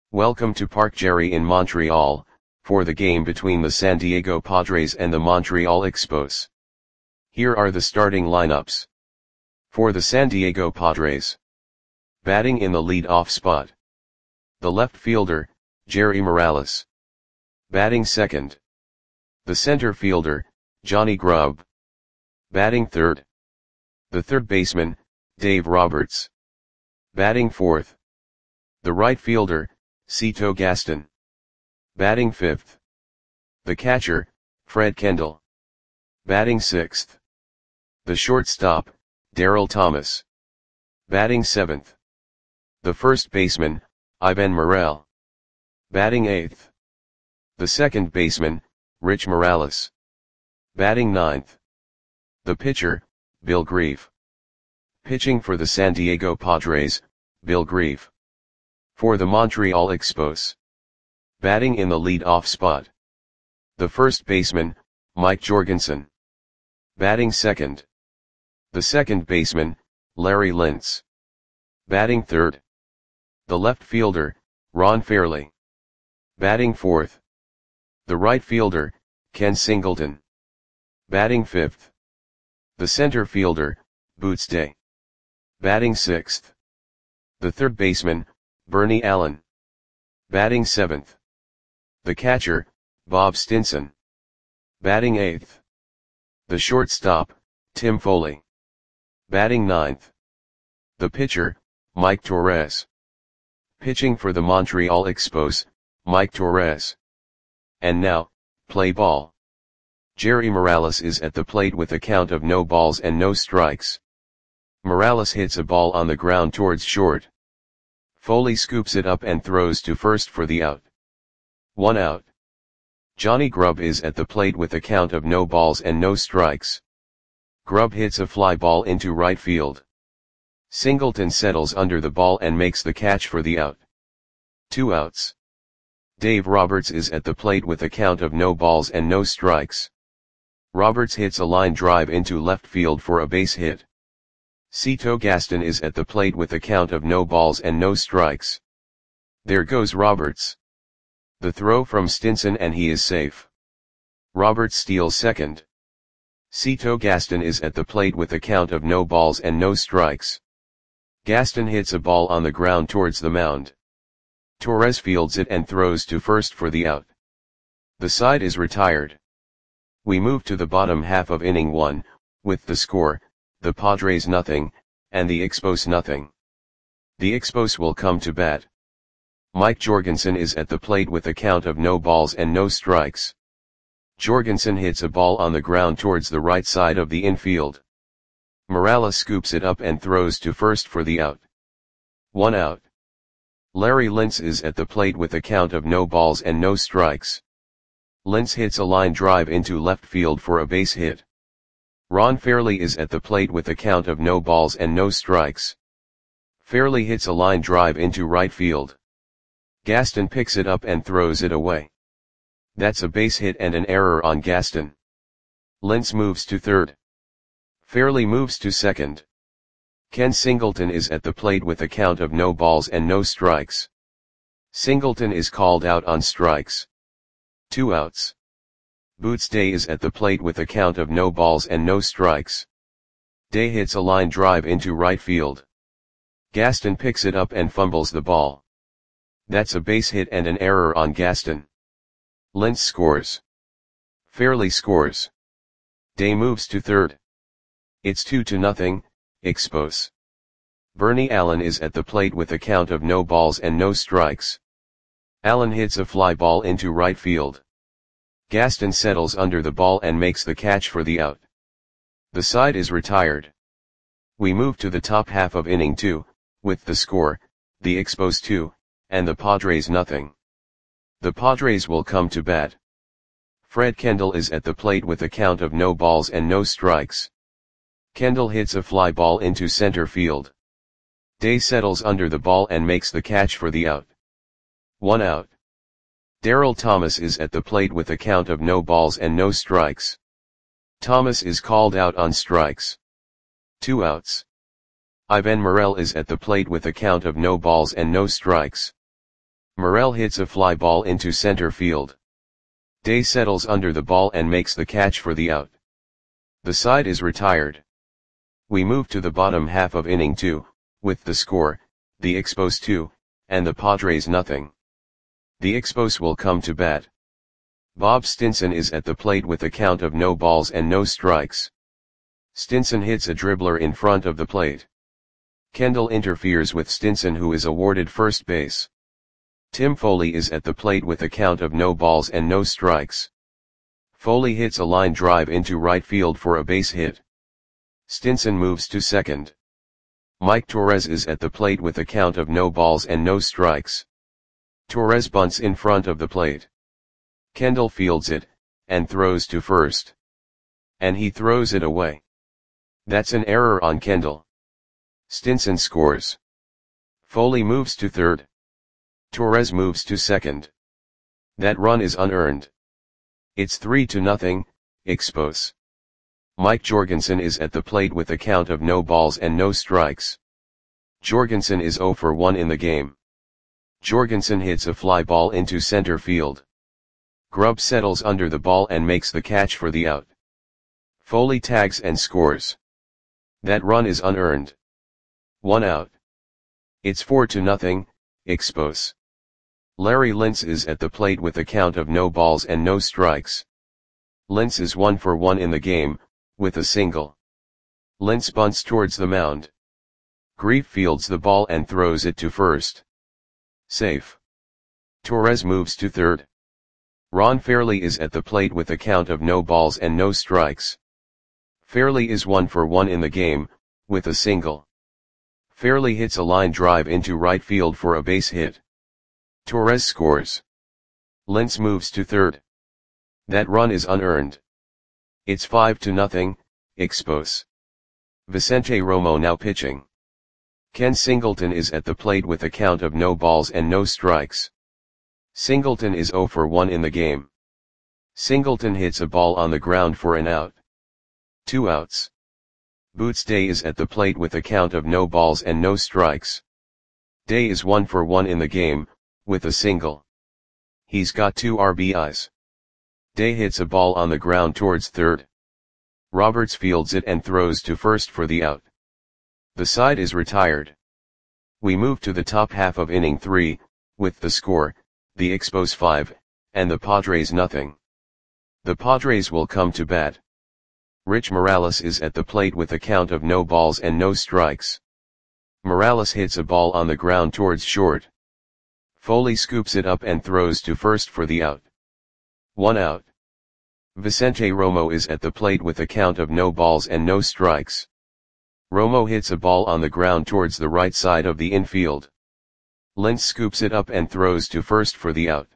Welcome to Parc Jerry in Montreal, for the game between the San Diego Padres and the Montreal Expos. Here are the starting lineups. For the San Diego Padres. Batting in the lead-off spot. The left fielder, Jerry Morales. Batting second. The center fielder, Johnny Grubb. Batting third. The third baseman, Dave Roberts. Batting fourth. The right fielder, Cito Gaston. Batting fifth. The catcher, Fred Kendall. Batting sixth. The shortstop, Daryl Thomas. Batting seventh. The first baseman, Ivan Morel. Batting eighth. The second baseman, Rich Morales. Batting ninth. The pitcher, Bill Grief. Pitching for the San Diego Padres, Bill Grief. For the Montreal Expos. Batting in the lead-off spot. The first baseman, Mike Jorgensen. Batting second. The second baseman, Larry Lintz. Batting third. The left fielder, Ron Fairly. Batting fourth. The right fielder, Ken Singleton. Batting fifth. The center fielder, Boots Day. Batting sixth. The third baseman, Bernie Allen. Batting seventh. The catcher, Bob Stinson. Batting eighth. The shortstop, Tim Foley. Batting ninth. The pitcher, Mike Torres. Pitching for the Montreal Expos, Mike Torres. And now, play ball. Jerry Morales is at the plate with a count of no balls and no strikes. Morales hits a ball on the ground towards short. Foley scoops it up and throws to first for the out. 1 out. Johnny Grubb is at the plate with a count of no balls and no strikes. Grubb hits a fly ball into right field. Singleton settles under the ball and makes the catch for the out. 2 outs. Dave Roberts is at the plate with a count of no balls and no strikes. Roberts hits a line drive into left field for a base hit. Cito Gaston is at the plate with a count of no balls and no strikes. There goes Roberts. The throw from Stinson and he is safe. Roberts steals second. Cito Gaston is at the plate with a count of no balls and no strikes. Gaston hits a ball on the ground towards the mound. Torres fields it and throws to first for the out. The side is retired. We move to the bottom half of inning 1, with the score, the Padres nothing, and the Expos nothing. The Expos will come to bat. Mike Jorgensen is at the plate with a count of no balls and no strikes. Jorgensen hits a ball on the ground towards the right side of the infield. Morales scoops it up and throws to first for the out. 1 out. Larry Lintz is at the plate with a count of no balls and no strikes. Lintz hits a line drive into left field for a base hit. Ron Fairly is at the plate with a count of no balls and no strikes. Fairly hits a line drive into right field. Gaston picks it up and throws it away. That's a base hit and an error on Gaston. Lintz moves to third. Fairly moves to second. Ken Singleton is at the plate with a count of no balls and no strikes. Singleton is called out on strikes. 2 outs. Boots Day is at the plate with a count of no balls and no strikes. Day hits a line drive into right field. Gaston picks it up and fumbles the ball. That's a base hit and an error on Gaston. Lintz scores. Fairly scores. Day moves to third. It's 2-0, Expos. Bernie Allen is at the plate with a count of no balls and no strikes. Allen hits a fly ball into right field. Gaston settles under the ball and makes the catch for the out. The side is retired. We move to the top half of inning 2, with the score, the Expos 2, and the Padres nothing. The Padres will come to bat. Fred Kendall is at the plate with a count of no balls and no strikes. Kendall hits a fly ball into center field. Day settles under the ball and makes the catch for the out. 1 out. Daryl Thomas is at the plate with a count of no balls and no strikes. Thomas is called out on strikes. 2 outs. Ivan Morel is at the plate with a count of no balls and no strikes. Morel hits a fly ball into center field. Day settles under the ball and makes the catch for the out. The side is retired. We move to the bottom half of inning 2, with the score, the Expos 2, and the Padres nothing. The Expos will come to bat. Bob Stinson is at the plate with a count of no balls and no strikes. Stinson hits a dribbler in front of the plate. Kendall interferes with Stinson, who is awarded first base. Tim Foley is at the plate with a count of no balls and no strikes. Foley hits a line drive into right field for a base hit. Stinson moves to second. Mike Torres is at the plate with a count of no balls and no strikes. Torres bunts in front of the plate. Kendall fields it, and throws to first. And he throws it away. That's an error on Kendall. Stinson scores. Foley moves to third. Torres moves to second. That run is unearned. It's 3-0, Expos. Mike Jorgensen is at the plate with a count of no balls and no strikes. Jorgensen is 0 for 1 in the game. Jorgensen hits a fly ball into center field. Grubb settles under the ball and makes the catch for the out. Foley tags and scores. That run is unearned. 1 out. It's 4-0, Expos. Larry Lintz is at the plate with a count of no balls and no strikes. Lintz is 1 for 1 in the game, with a single. Lintz bunts towards the mound. Grief fields the ball and throws it to first. Safe. Torres moves to third. Ron Fairley is at the plate with a count of no balls and no strikes. Fairley is 1 for 1 in the game, with a single. Fairley hits a line drive into right field for a base hit. Torres scores. Lintz moves to third. That run is unearned. It's 5-0, Expos. Vicente Romo now pitching. Ken Singleton is at the plate with a count of no balls and no strikes. Singleton is 0 for 1 in the game. Singleton hits a ball on the ground for an out. 2 outs. Boots Day is at the plate with a count of no balls and no strikes. Day is 1 for 1 in the game, with a single. He's got 2 RBIs. Day hits a ball on the ground towards third. Roberts fields it and throws to first for the out. The side is retired. We move to the top half of inning 3, with the score, the Expos 5, and the Padres nothing. The Padres will come to bat. Rich Morales is at the plate with a count of no balls and no strikes. Morales hits a ball on the ground towards short. Foley scoops it up and throws to first for the out. 1 out. Vicente Romo is at the plate with a count of no balls and no strikes. Romo hits a ball on the ground towards the right side of the infield. Lintz scoops it up and throws to first for the out.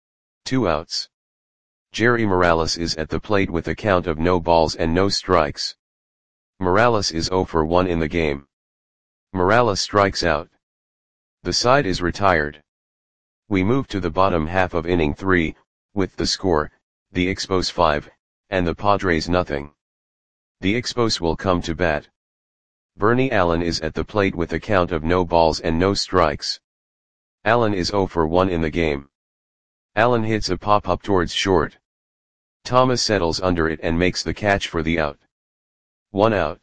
2 outs. Jerry Morales is at the plate with a count of no balls and no strikes. Morales is 0 for 1 in the game. Morales strikes out. The side is retired. We move to the bottom half of inning 3, with the score, the Expos 5, and the Padres nothing. The Expos will come to bat. Bernie Allen is at the plate with a count of no balls and no strikes. Allen is 0 for 1 in the game. Allen hits a pop-up towards short. Thomas settles under it and makes the catch for the out. 1 out.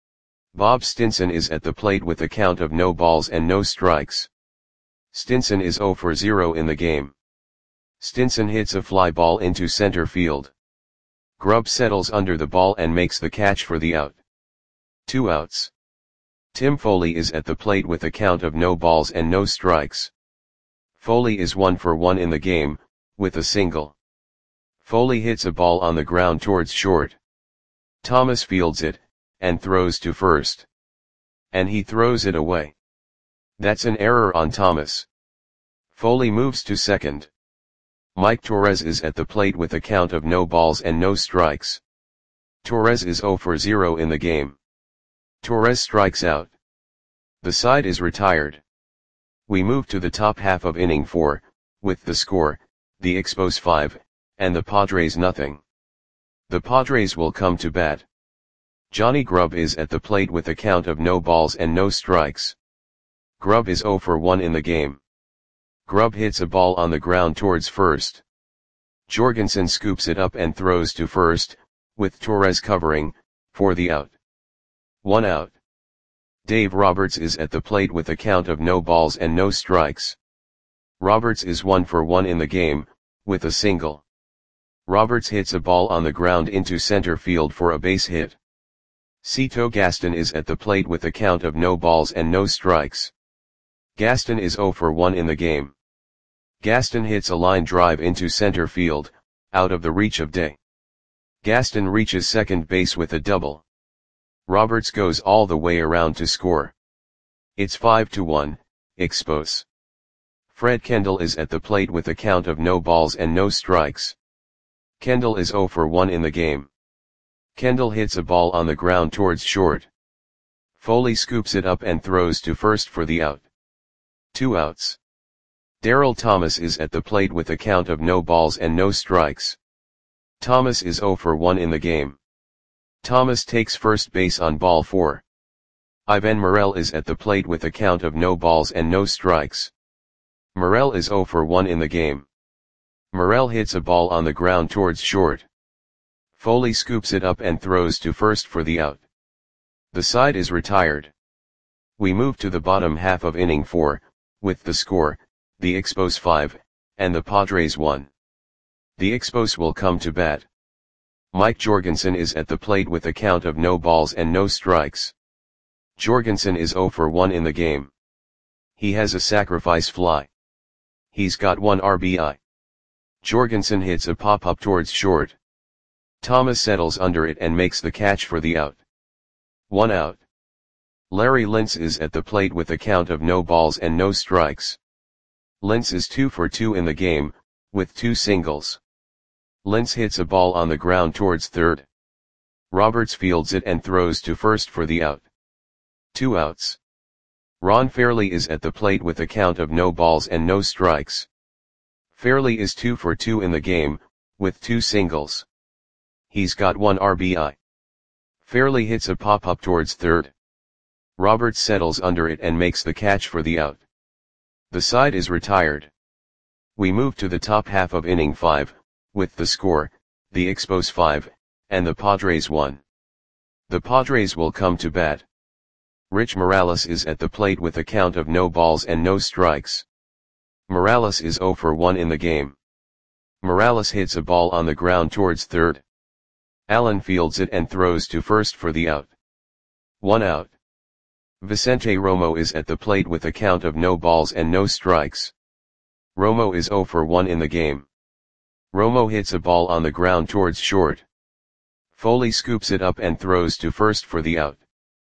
Bob Stinson is at the plate with a count of no balls and no strikes. Stinson is 0 for 0 in the game. Stinson hits a fly ball into center field. Grubb settles under the ball and makes the catch for the out. 2 outs. Tim Foley is at the plate with a count of no balls and no strikes. Foley is 1 for 1 in the game, with a single. Foley hits a ball on the ground towards short. Thomas fields it, and throws to first. And he throws it away. That's an error on Thomas. Foley moves to second. Mike Torres is at the plate with a count of no balls and no strikes. Torres is 0 for 0 in the game. Torres strikes out. The side is retired. We move to the top half of inning 4, with the score, the Expos 5, and the Padres nothing. The Padres will come to bat. Johnny Grubb is at the plate with a count of no balls and no strikes. Grubb is 0 for 1 in the game. Grubb hits a ball on the ground towards first. Jorgensen scoops it up and throws to first, with Torres covering, for the out. 1 out. Dave Roberts is at the plate with a count of no balls and no strikes. Roberts is 1 for 1 in the game, with a single. Roberts hits a ball on the ground into center field for a base hit. Cito Gaston is at the plate with a count of no balls and no strikes. Gaston is 0 for 1 in the game. Gaston hits a line drive into center field, out of the reach of Day. Gaston reaches second base with a double. Roberts goes all the way around to score. It's 5-1, Expos. Fred Kendall is at the plate with a count of no balls and no strikes. Kendall is 0 for 1 in the game. Kendall hits a ball on the ground towards short. Foley scoops it up and throws to first for the out. 2 outs. Darryl Thomas is at the plate with a count of no balls and no strikes. Thomas is 0 for 1 in the game. Thomas takes first base on ball 4. Ivan Morel is at the plate with a count of no balls and no strikes. Morel is 0 for 1 in the game. Morel hits a ball on the ground towards short. Foley scoops it up and throws to first for the out. The side is retired. We move to the bottom half of inning 4, with the score, the Expos 5, and the Padres 1. The Expos will come to bat. Mike Jorgensen is at the plate with a count of no balls and no strikes. Jorgensen is 0 for 1 in the game. He has a sacrifice fly. He's got 1 RBI. Jorgensen hits a pop-up towards short. Thomas settles under it and makes the catch for the out. 1 out. Larry Lintz is at the plate with a count of no balls and no strikes. Lintz is 2 for 2 in the game, with 2 singles. Lintz hits a ball on the ground towards third. Roberts fields it and throws to first for the out. 2 outs. Ron Fairley is at the plate with a count of no balls and no strikes. Fairley is 2 for 2 in the game, with 2 singles. He's got 1 RBI. Fairley hits a pop-up towards third. Roberts settles under it and makes the catch for the out. The side is retired. We move to the top half of inning 5, with the score, the Expos 5, and the Padres 1. The Padres will come to bat. Rich Morales is at the plate with a count of no balls and no strikes. Morales is 0 for 1 in the game. Morales hits a ball on the ground towards third. Allen fields it and throws to first for the out. 1 out. Vicente Romo is at the plate with a count of no balls and no strikes. Romo is 0 for 1 in the game. Romo hits a ball on the ground towards short. Foley scoops it up and throws to first for the out.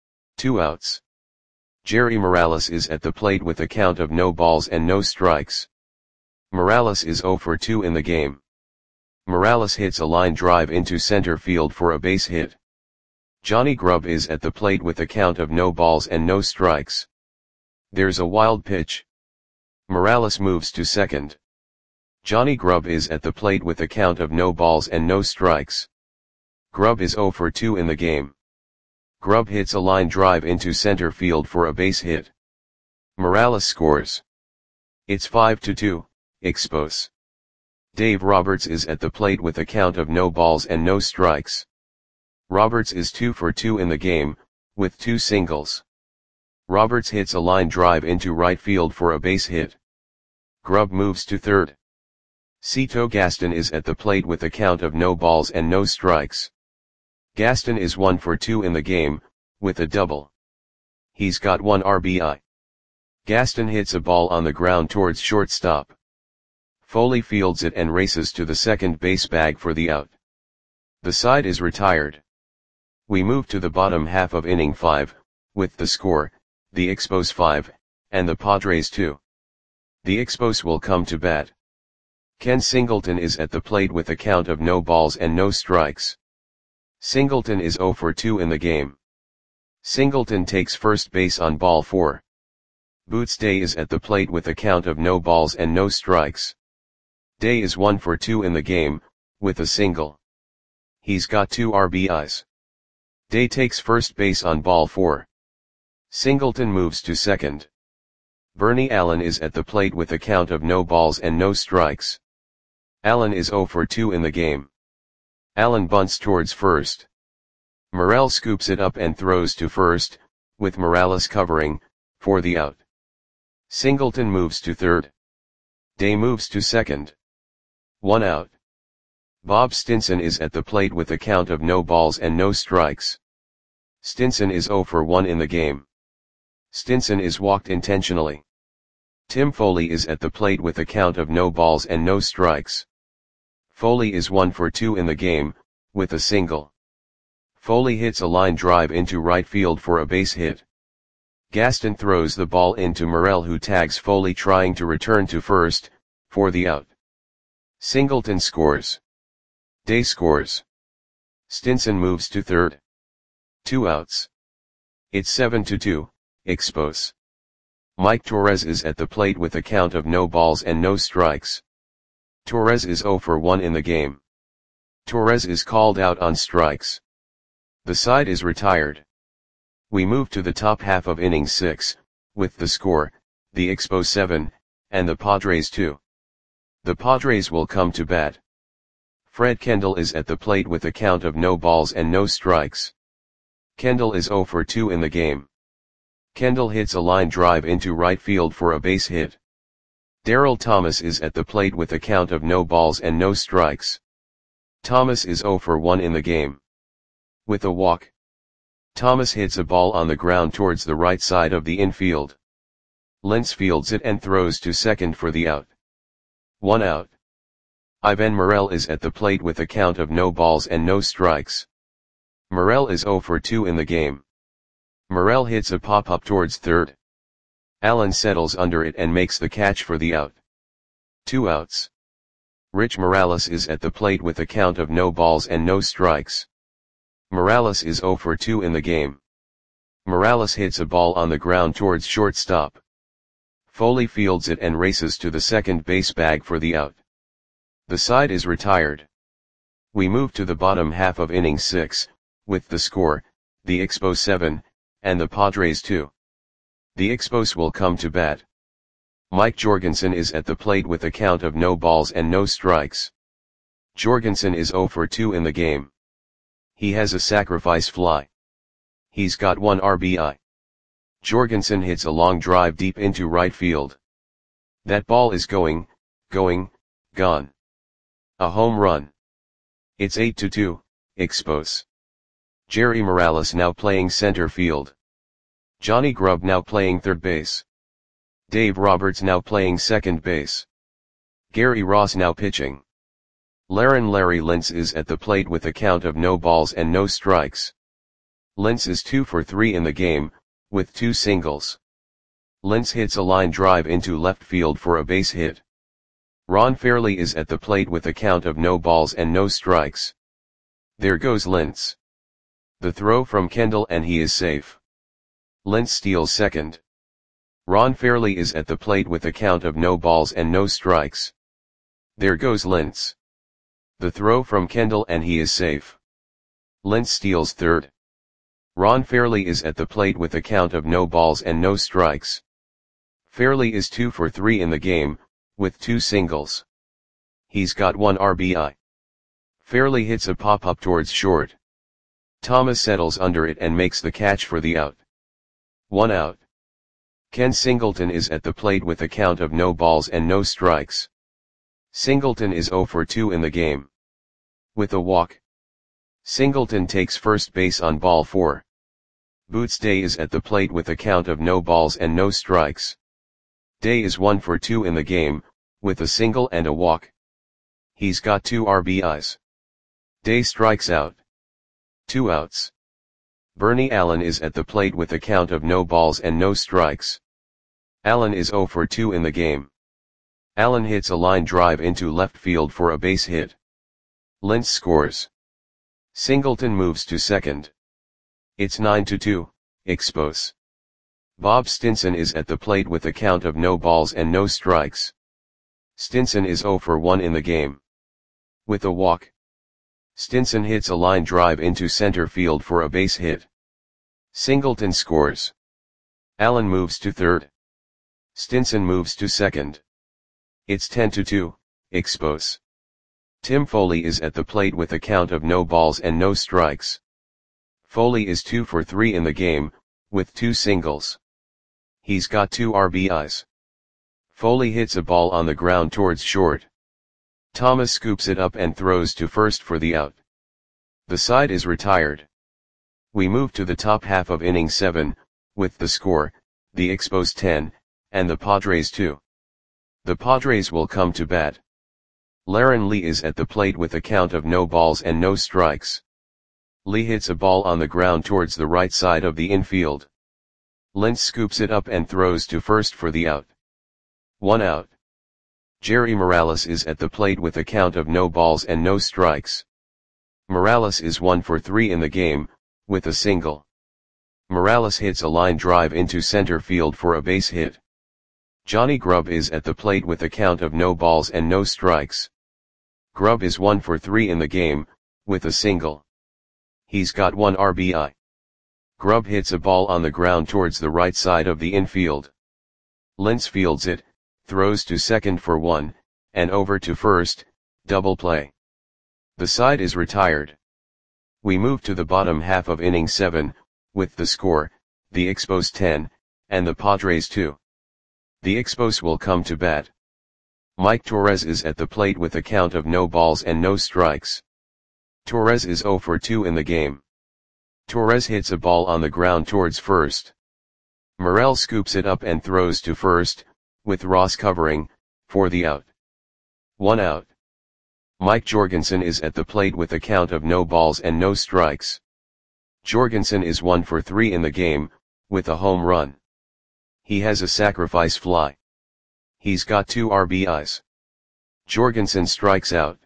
2 outs. Jerry Morales is at the plate with a count of no balls and no strikes. Morales is 0 for 2 in the game. Morales hits a line drive into center field for a base hit. Johnny Grubb is at the plate with a count of no balls and no strikes. There's a wild pitch. Morales moves to second. Johnny Grubb is at the plate with a count of no balls and no strikes. Grubb is 0 for 2 in the game. Grubb hits a line drive into center field for a base hit. Morales scores. It's 5-2, Expos. Dave Roberts is at the plate with a count of no balls and no strikes. Roberts is 2 for 2 in the game, with 2 singles. Roberts hits a line drive into right field for a base hit. Grubb moves to third. Cito Gaston is at the plate with a count of no balls and no strikes. Gaston is 1 for 2 in the game, with a double. He's got 1 RBI. Gaston hits a ball on the ground towards shortstop. Foley fields it and races to the second base bag for the out. The side is retired. We move to the bottom half of inning 5, with the score, the Expos 5, and the Padres 2. The Expos will come to bat. Ken Singleton is at the plate with a count of no balls and no strikes. Singleton is 0 for 2 in the game. Singleton takes first base on ball 4. Boots Day is at the plate with a count of no balls and no strikes. Day is 1 for 2 in the game, with a single. He's got 2 RBIs. Day takes first base on ball 4. Singleton moves to second. Bernie Allen is at the plate with a count of no balls and no strikes. Allen is 0 for 2 in the game. Allen bunts towards first. Morel scoops it up and throws to first, with Morales covering, for the out. Singleton moves to third. Day moves to second. 1 out. Bob Stinson is at the plate with a count of no balls and no strikes. Stinson is 0 for 1 in the game. Stinson is walked intentionally. Tim Foley is at the plate with a count of no balls and no strikes. Foley is 1 for 2 in the game, with a single. Foley hits a line drive into right field for a base hit. Gaston throws the ball into Morel, who tags Foley trying to return to first, for the out. Singleton scores. Day scores. Stinson moves to third. 2 outs. It's 7-2, Expos. Mike Torres is at the plate with a count of no balls and no strikes. Torres is 0 for 1 in the game. Torres is called out on strikes. The side is retired. We move to the top half of inning 6, with the score, the Expos 7, and the Padres 2. The Padres will come to bat. Fred Kendall is at the plate with a count of no balls and no strikes. Kendall is 0 for 2 in the game. Kendall hits a line drive into right field for a base hit. Darryl Thomas is at the plate with a count of no balls and no strikes. Thomas is 0 for 1 in the game. With a walk. Thomas hits a ball on the ground towards the right side of the infield. Lentz fields it and throws to second for the out. 1 out. Ivan Morel is at the plate with a count of no balls and no strikes. Morel is 0 for 2 in the game. Morel hits a pop-up towards third. Allen settles under it and makes the catch for the out. 2 outs. Rich Morales is at the plate with a count of no balls and no strikes. Morales is 0 for 2 in the game. Morales hits a ball on the ground towards shortstop. Foley fields it and races to the second base bag for the out. The side is retired. We move to the bottom half of inning 6, with the score, the Expos 7, and the Padres 2. The Expos will come to bat. Mike Jorgensen is at the plate with a count of no balls and no strikes. Jorgensen is 0 for 2 in the game. He has a sacrifice fly. He's got 1 RBI. Jorgensen hits a long drive deep into right field. That ball is going, gone. A home run. It's 8-2, Expos. Jerry Morales now playing center field. Johnny Grubb now playing third base. Dave Roberts now playing second base. Gary Ross now pitching. Larry Lentz is at the plate with a count of no balls and no strikes. Lentz is 2 for 3 in the game, with 2 singles. Lentz hits a line drive into left field for a base hit. Ron Fairley is at the plate with a count of no balls and no strikes. There goes Lentz. The throw from Kendall and he is safe. Lentz steals second. Ron Fairley is at the plate with a count of no balls and no strikes. There goes Lentz. The throw from Kendall and he is safe. Lentz steals third. Ron Fairley is at the plate with a count of no balls and no strikes. Fairley is 2 for 3 in the game, with 2 singles. He's got 1 RBI. Fairley hits a pop-up towards short. Thomas settles under it and makes the catch for the out. 1 out. Ken Singleton is at the plate with a count of no balls and no strikes. Singleton is 0 for 2 in the game. With a walk. Singleton takes first base on ball 4. Boots Day is at the plate with a count of no balls and no strikes. Day is 1 for 2 in the game, with a single and a walk. He's got 2 RBIs. Day strikes out. 2 outs. Bernie Allen is at the plate with a count of no balls and no strikes. Allen is 0 for 2 in the game. Allen hits a line drive into left field for a base hit. Lentz scores. Singleton moves to second. It's 9-2, Expos. Bob Stinson is at the plate with a count of no balls and no strikes. Stinson is 0 for 1 in the game. With a walk. Stinson hits a line drive into center field for a base hit. Singleton scores. Allen moves to third. Stinson moves to second. It's 10-2, Expos. Tim Foley is at the plate with a count of no balls and no strikes. Foley is 2 for 3 in the game, with 2 singles. He's got 2 RBIs. Foley hits a ball on the ground towards short. Thomas scoops it up and throws to first for the out. The side is retired. We move to the top half of inning 7, with the score, the Expos 10, and the Padres 2. The Padres will come to bat. Laren Lee is at the plate with a count of no balls and no strikes. Lee hits a ball on the ground towards the right side of the infield. Lentz scoops it up and throws to first for the out. 1 out. Jerry Morales is at the plate with a count of no balls and no strikes. Morales is 1 for 3 in the game, with a single. Morales hits a line drive into center field for a base hit. Johnny Grubb is at the plate with a count of no balls and no strikes. Grubb is 1 for 3 in the game, with a single. He's got 1 RBI. Grubb hits a ball on the ground towards the right side of the infield. Lentz fields it, throws to second for 1, and over to first, double play. The side is retired. We move to the bottom half of inning 7, with the score, the Expos 10, and the Padres 2. The Expos will come to bat. Mike Torres is at the plate with a count of no balls and no strikes. Torres is 0 for 2 in the game. Torres hits a ball on the ground towards first. Morel scoops it up and throws to first, with Ross covering, for the out. 1 out. Mike Jorgensen is at the plate with a count of no balls and no strikes. Jorgensen is 1 for 3 in the game, with a home run. He has a sacrifice fly. He's got 2 RBIs. Jorgensen strikes out.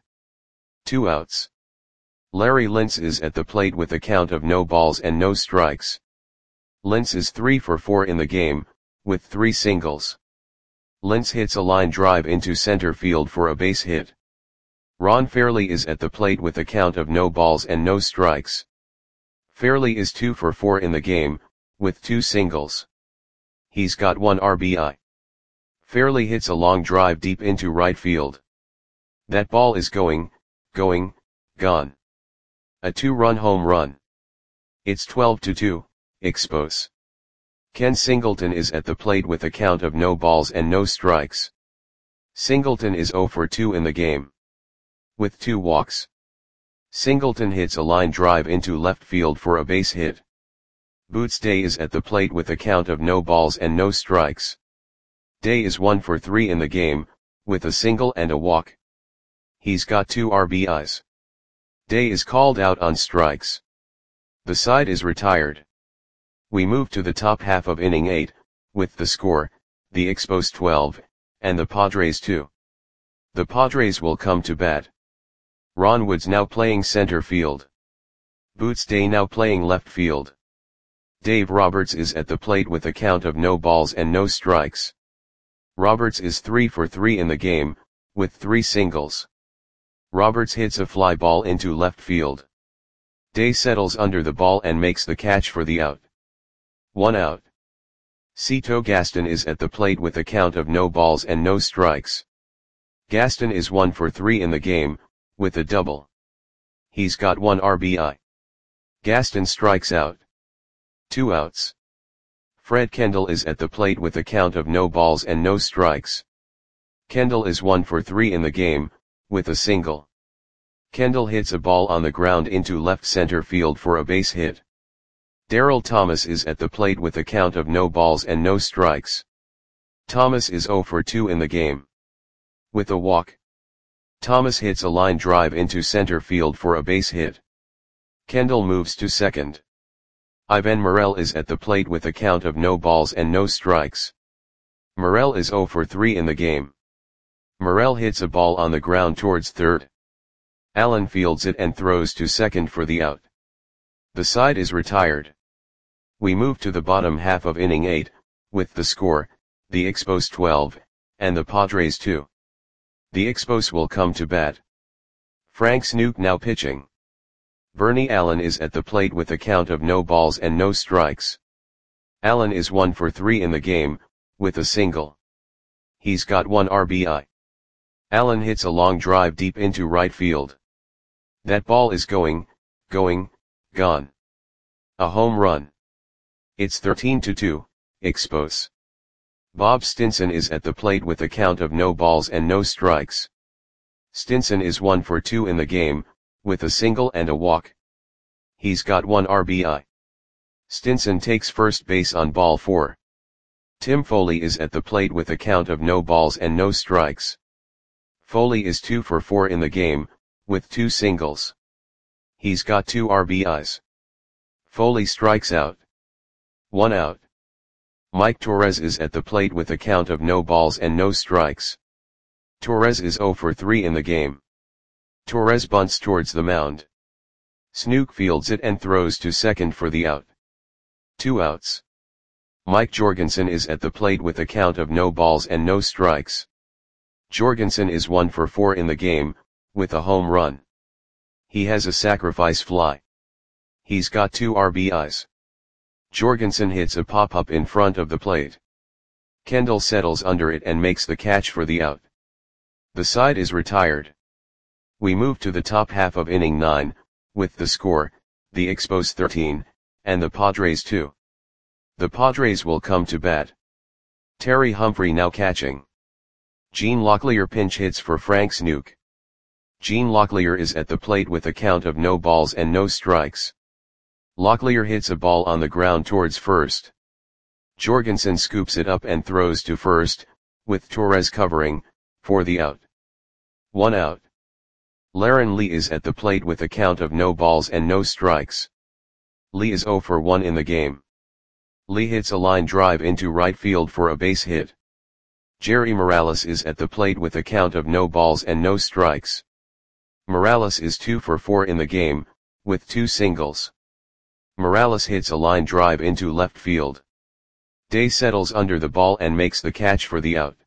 2 outs. Larry Lentz is at the plate with a count of no balls and no strikes. Lentz is 3 for 4 in the game, with 3 singles. Lentz hits a line drive into center field for a base hit. Ron Fairley is at the plate with a count of no balls and no strikes. Fairley is 2 for 4 in the game, with 2 singles. He's got 1 RBI. Fairley hits a long drive deep into right field. That ball is gone. A 2-run home run. It's 12-2, Expos. Ken Singleton is at the plate with a count of no balls and no strikes. Singleton is 0 for 2 in the game, with 2 walks. Singleton hits a line drive into left field for a base hit. Boots Day is at the plate with a count of no balls and no strikes. Day is 1 for 3 in the game, with a single and a walk. He's got 2 RBIs. Day is called out on strikes. The side is retired. We move to the top half of inning 8, with the score, the Expos 12, and the Padres 2. The Padres will come to bat. Ron Woods now playing center field. Boots Day now playing left field. Dave Roberts is at the plate with a count of no balls and no strikes. Roberts is 3 for 3 in the game, with 3 singles. Roberts hits a fly ball into left field. Day settles under the ball and makes the catch for the out. 1 out. Cito Gaston is at the plate with a count of no balls and no strikes. Gaston is 1 for 3 in the game, with a double. He's got 1 RBI. Gaston strikes out. 2 outs. Fred Kendall is at the plate with a count of no balls and no strikes. Kendall is 1 for 3 in the game, with a single. Kendall hits a ball on the ground into left center field for a base hit. Darryl Thomas is at the plate with a count of no balls and no strikes. Thomas is 0 for 2 in the game, with a walk. Thomas hits a line drive into center field for a base hit. Kendall moves to second. Ivan Morel is at the plate with a count of no balls and no strikes. Morel is 0 for 3 in the game. Morel hits a ball on the ground towards third. Allen fields it and throws to second for the out. The side is retired. We move to the bottom half of inning 8, with the score, the Expos 12, and the Padres 2. The Expos will come to bat. Frank Snook now pitching. Bernie Allen is at the plate with a count of no balls and no strikes. Allen is 1 for 3 in the game, with a single. He's got 1 RBI. Allen hits a long drive deep into right field. That ball is going, gone. A home run. It's 13-2, Expos. Bob Stinson is at the plate with a count of no balls and no strikes. Stinson is 1 for 2 in the game, with a single and a walk. He's got 1 RBI. Stinson takes first base on ball 4. Tim Foley is at the plate with a count of no balls and no strikes. Foley is 2 for 4 in the game, with 2 singles. He's got 2 RBIs. Foley strikes out. 1 out. Mike Torres is at the plate with a count of no balls and no strikes. Torres is 0 for 3 in the game. Torres bunts towards the mound. Snook fields it and throws to second for the out. 2 outs. Mike Jorgensen is at the plate with a count of no balls and no strikes. Jorgensen is 1 for 4 in the game, with a home run. He has a sacrifice fly. He's got 2 RBIs. Jorgensen hits a pop-up in front of the plate. Kendall settles under it and makes the catch for the out. The side is retired. We move to the top half of inning 9, with the score, the Expos 13, and the Padres 2. The Padres will come to bat. Terry Humphrey now catching. Gene Locklear pinch hits for Frank Snook. Gene Locklear is at the plate with a count of no balls and no strikes. Locklear hits a ball on the ground towards first. Jorgensen scoops it up and throws to first, with Torres covering, for the out. 1 out. Laren Lee is at the plate with a count of no balls and no strikes. Lee is 0 for 1 in the game. Lee hits a line drive into right field for a base hit. Jerry Morales is at the plate with a count of no balls and no strikes. Morales is 2 for 4 in the game, with 2 singles. Morales hits a line drive into left field. Day settles under the ball and makes the catch for the out.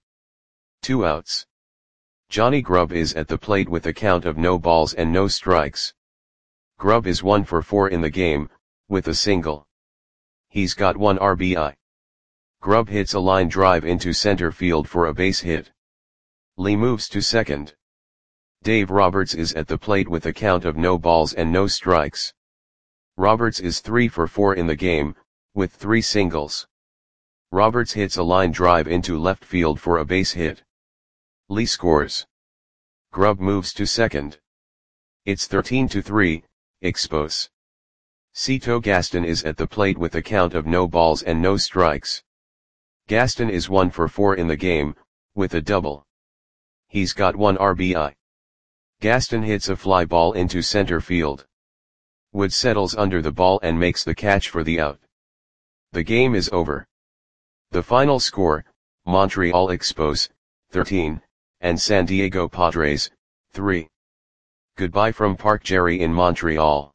2 outs. Johnny Grubb is at the plate with a count of no balls and no strikes. Grubb is 1 for 4 in the game, with a single. He's got 1 RBI. Grubb hits a line drive into center field for a base hit. Lee moves to second. Dave Roberts is at the plate with a count of no balls and no strikes. Roberts is 3 for 4 in the game, with 3 singles. Roberts hits a line drive into left field for a base hit. Lee scores. Grubb moves to second. It's 13-3, Expos. Cito Gaston is at the plate with a count of no balls and no strikes. Gaston is 1 for 4 in the game, with a double. He's got 1 RBI. Gaston hits a fly ball into center field. Wood settles under the ball and makes the catch for the out. The game is over. The final score, Montreal Expos, 13, and San Diego Padres, 3. Goodbye from Park Jerry in Montreal.